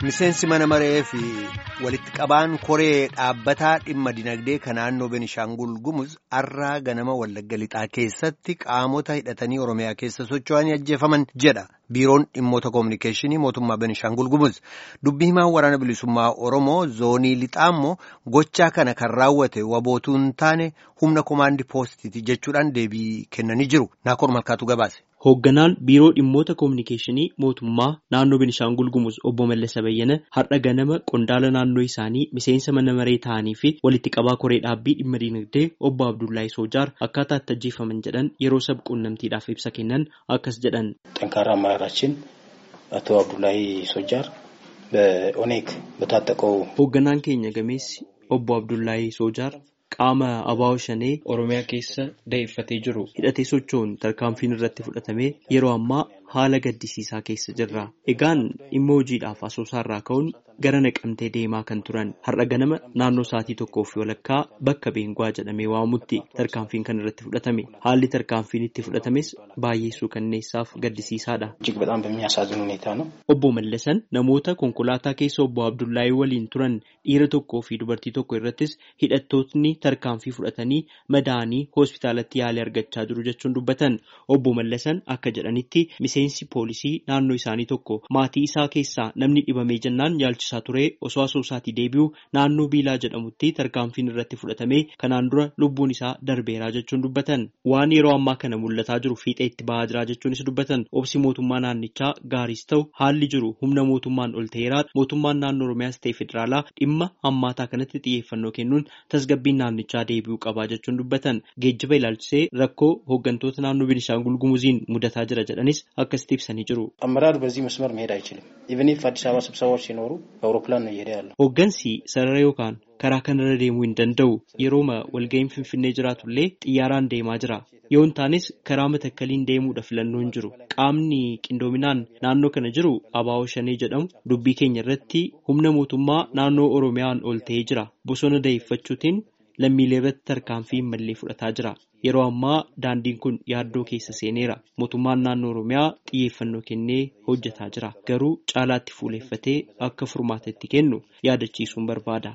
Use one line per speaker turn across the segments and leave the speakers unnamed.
Miseensi mana maree fi walitti qabaan koree dhaabbataa dhimma dinagdee kan naannoo Benishaangul Gumuz har'aa ganama Wallagga Lixaa keessatti qaamota hidhatanii Oromiyaa keessa socho'anii ajjeefaman jedha. Biiroon dhimmoota koominikeeshinii mootummaa Benishaangul Gumuz dubbii himaan waraana bilisummaa Oromoo zoonii Lixaa immoo gochaa kana kan raawwate wabootuun taane humna komaandii poostiiti jechuudhaan deebii kennanii jiru. Naakoor Malkaatu gabaase.
Hoogganaan biiroo dhimmoota koominikeeshinii mootummaa naannoo Benishaangul Gumuz obbo Mallasa Bayyana har'a ganama qondaala naannoo isaanii miseensa mana maree ta'anii fi walitti qabaa koree dhaabbii dhimma dinagdee obbo Abdullahi Sojaar akkaataa itti ajjeefaman jedhan yeroo sab quunnamtiidhaaf ibsa kennan akkas jedhan.
ጠንካራ አመራራችን አቶ አብዱላሂ ሶጃር በኦኔግ በታጠቀው
hoogganaan keenya gameessi obbo Abdullahi Sojaar qaama abaa'oo shanee Oromiyaa keessa da'eeffatee jiru hidhatee socho'uun tarkaanfiin irratti fudhatamee yeroo ammaa haala gaddisiisaa keessa jirra. Egaan dhimma hojiidhaaf asoosaarraa ka'uun gara Naqamtee deemaa kan turan har'a ganama naannoo sa'aatii 1:00 bakka Beengwaa jedhamee waamamutti tarkaanfiin kan irratti fudhatame. Haalli tarkaanfiin itti fudhatames baay'ee suukanneessaaf gaddisiisaadha.
እጅግ በጣም በሚያሳዝን ሁኔታ ነው።
Obbo Mallasan namoota konkolaataa keessa obbo Abdullahi waliin turan dhiira tokkoo fi dubartii tokko irrattis hidhattootni tarkaanfii fudhatanii madaa'anii hospitaalatti yaalii argachaa jiru jechuun dubbatan. Obbo Mallasan akka jedhanitti miseensi poolisii naannoo isaanii tokko maatii isaa keessaa namni dhibamee jennaan yaalchisaa ture osoo asoosaatii deebi'u naannoo Biilaa jedhamutti tarkaanfiin irratti fudhatamee kanaan dura lubbuun isaa darbeeraa jechuun dubbatan. Waan yeroo ammaa kana mul'ataa jiru fiixee itti bahaa jira jechuunis dubbatan. Obsi mootummaa naannichaa gaariis ta'u haalli jiru humna mootummaan ol ta'eera. Mootummaan naannoo Oromiyaas ta'e federaalaa dhimma hammaataa kanatti xiyyeeffannoo kennuun tasgabbiin naannichaa deebi'uu qabaa jechuun dubbatan. Geejjiba ilaalchisee rakkoo hooggantoota naannoo Benishaangul Gumuziin mudataa jira jedhanis akkasitti ibsanii jiru.
አመራር በዚህ መስመር መሄድ አይችልም። ኢቭን ኢፍ አዲስ አበባ ስብሰባዎች ሲኖሩ በአውሮፕላን ነው እየሄደ ያለው።
Hooggansi sarara yookaan karaa kanarra deemuu hin danda'u. Yerooma walga'iin Finfinnee jiraatullee xiyyaaraan deemaa jira. Yoo hin taanes karaa Matakkaliin deemuudha filannoo hin jiru. Qaamni qindoominaan naannoo kana jiru abaa'oo shanee jedhamu dubbii keenya irratti humna mootummaa naannoo Oromiyaan ol ta'ee jira. Bosona da'eeffachuutiin lammiilee irratti tarkaanfii mallee fudhataa jira. Yeroo ammaa daandiin kun yaaddoo keessa seeneera. Mootummaan naannoo Oromiyaa xiyyeeffannoo kennee hojjetaa jira. Garuu caalaatti fuuleeffatee akka furmaata itti kennu yaadachiisuun barbaada.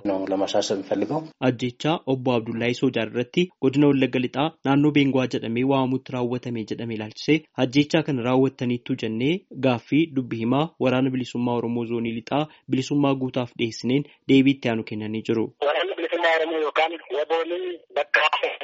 Ajjechaa obbo Abdullahi Sojaar irratti godina Wallagga Lixaa naannoo Beengwaa jedhamee waamamutti raawwatame jedhame ilaalchisee ajjechaa kana raawwattaniittu jennee gaaffii dubbii himaa waraana bilisummaa Oromoo zoonii Lixaa bilisummaa guutaaf dhiyeessineen deebii itti aanu kennanii jiru.
Oromoo yookaan wabooliin bakka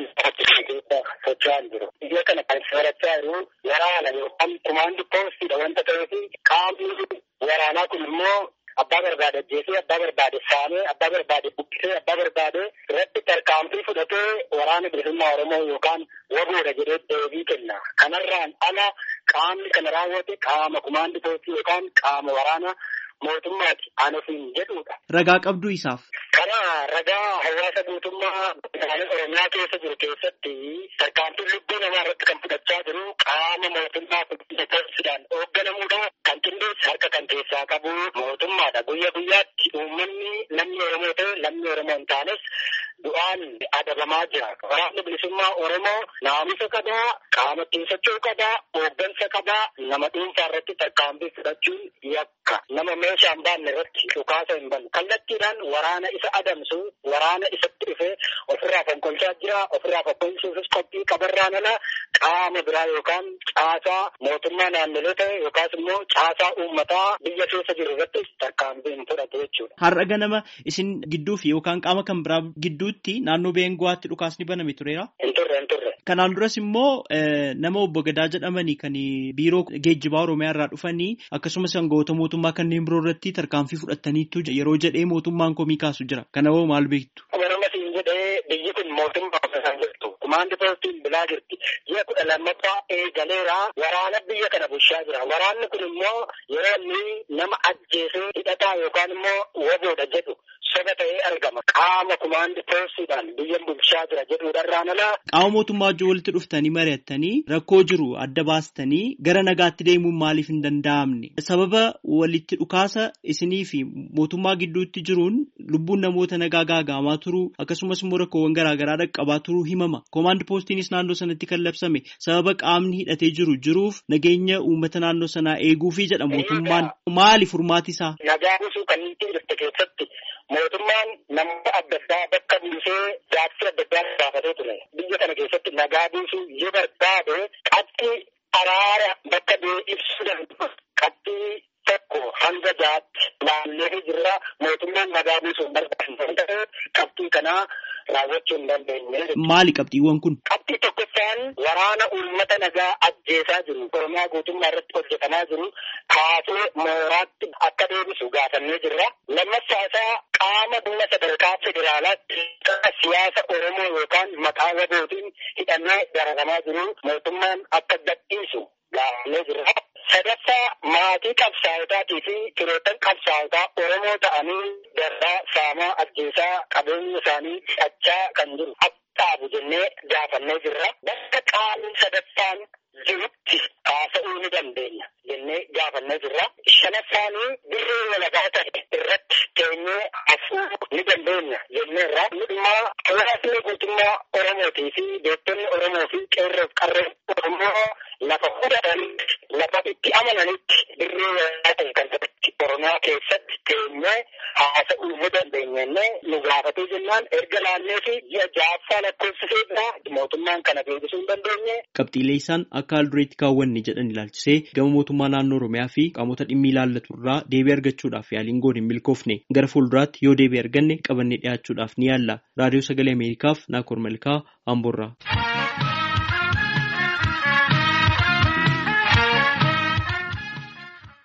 socho'aa jiru. Biyya kana kan soorachaa jiru waraana yookaan komaandii poostiidha wanta ta'eef qaamni waraanaa kun immoo abbaa barbaade ajjeesee, abbaa barbaade saamee, abbaa barbaade buqqisee, abbaa barbaade irratti tarkaanfii fudhatee waraana bilisummaa Oromoo yookaan waboodha jedhee deebii kenna. Kanarraan ala qaamni kana raawwate qaama komaandii poostii yookaan qaama waraana mootummaati anufiin jedhudha.
Ragaa qabduu isaaf.
Kana ragaa hawaasa mootummaa Oromiyaa keessa jiru keessatti tarkaanfiin lubbuu namaa irratti kan fudhachaa jiru qaama mootummaa poolisiidhaan hoogganamuudha. Kan qindeessi harka kan keessaa qabu mootummaadha. Guyyaa guyyaatti uummanni namni Oromoo ta'e namni Oromoo hin taanes du'aan adabamaa jira. Waraanni bilisummaa Oromoo naamusa qabaa, qaama ittiin socho'uu qabaa, hooggansa qabaa, nama dhuunfaa irratti tarkaanfii fudhachuun yakka. Nama meeshaa hin baanne irratti dhukaasa hin banne. Kallattiidhaan waraana isa adamsu, waraana isatti dhufee ofirraa fonkolchaa jira. Ofirraa fonkolchuufis qophii qabarraan ala qaama biraa yookaan caasaa mootummaa naannolee ta'e yookaas immoo caasaa uummataa biyya keessa jiru irratti tarkaanfii hin fudhatu jechuudha.
Har'a ganama isin gidduuf yookaan qaama kan biraa gidduutti naannoo Beengwaatti dhukaasni baname tureera?
Hin turre.
Kanaan duras immoo nama obbo Gadaa jedhamanii kan biiroo geejjibaa Oromiyaa irraa dhufanii akkasumas aangawoota mootummaa kanneen biroo irratti tarkaanfii fudhataniitu yeroo jedhee mootummaan komii kaasu jira. Kana hoo maal beektu?
Yeroo siin jedhee biyyi kun mootummaa ofirraa jirtu. Komaandii poostiin bilaa jirti. Ji'a 12 eegaleera waraana biyya kana bulchaa jira. Waraanni kun immoo yeroo inni nama ajjeesee hidhataa yookaan immoo waboodha jedhu soba walaba ta'ee argama. Qaama kumaandi poosiidhaan biyya bulchaa jira jedhuudhaan alaa.
Qaama mootummaa wajjin walitti dhuftanii mari'attanii rakkoo jiru adda baastanii gara nagaatti deemuun maaliif hin danda'amne? Sababa walitti dhukaasa isinii fi mootummaa gidduutti jiruun lubbuun namoota nagaa gaagaamaa turuu akkasumas immoo rakkoowwan garaagaraa dhaqqabaa turuu himama. Koomaand poostiinis naannoo sanatti kan labsame sababa qaamni hidhatee jiruuf nageenya uummata naannoo sanaa eeguufi jedha mootummaan. Maali furmaati isaa?
Nagaa buusuu kan ittiin jirte keessatti mootummaan namoota adda addaa bakka buusee gaaffii adda addaa gaafatee ture. Biyya kana keessatti nagaa buusuu yoo barbaade qabxii araara bakka bu'ee ibsuu danda'u qabxii tokko hanga jaatti laallee jirra. Mootummaan nagaa buusuu barbaade qabxii kanaa raawwachuu hin dandeenye.
Maali qabxiiwwan kun?
Qabxii tokkoffaan waraana uummata nagaa ajjeesaa jiru. Oromiyaa guutummaa irratti hojjetamaa jiru. Kaasee mooraatti akka deebisu gaafannee jirra. Lammaffaa isaa qaama dhimma sadarkaa federaalaatti siyaasa Oromoo yookaan maqaa wabootiin hidhamee dararamaa jiru. Mootummaan akka gadhiisu gaafannee jirra. Sadaffaa maatii qabsaa'otaatii fi firoottan qabsaa'otaa Oromoo ta'anii darraa saamaa ajjeesaa qabeenya isaanii hidhachaa kan jiru dhaabu jennee gaafannee jirra. Bakka qaamni sadaffaan jirutti haasa'uu ni dandeenya jennee gaafannee jirra. Shanaffaanii dirree walabaa ta'e irratti teenyee haasa'uu ni dandeenya jenneerra. Dhimmaa hawaasni guutummaa Oromootii fi beektonni Oromoo fi qeerroof qarreen Oromoo lafa fudhatanitti lafa itti amananitti dirree walabaa ta'e kan ta'etti Oromiyaa keessatti teenyee haasa'uu ni dandeenya nu gaafatee jennaan erga laannee fi ji'a ja'affaa lakkoofsisee biraa mootummaan kana deebisuu hin dandeenye.
Qabxiilee isaan akka haldureetti kaawwanne jedhan ilaalchisee gama mootummaa naannoo Oromiyaa fi qaamota dhimmi ilaallatu irraa deebii argachuudhaaf yaaliin goone hin milkoofne. Gara fuulduraatti yoo deebii arganne qabannee dhiyaachuudhaaf ni yaalla. Raadiyoo Sagalee Ameerikaaf Naakoor Malkaa Amboorraa.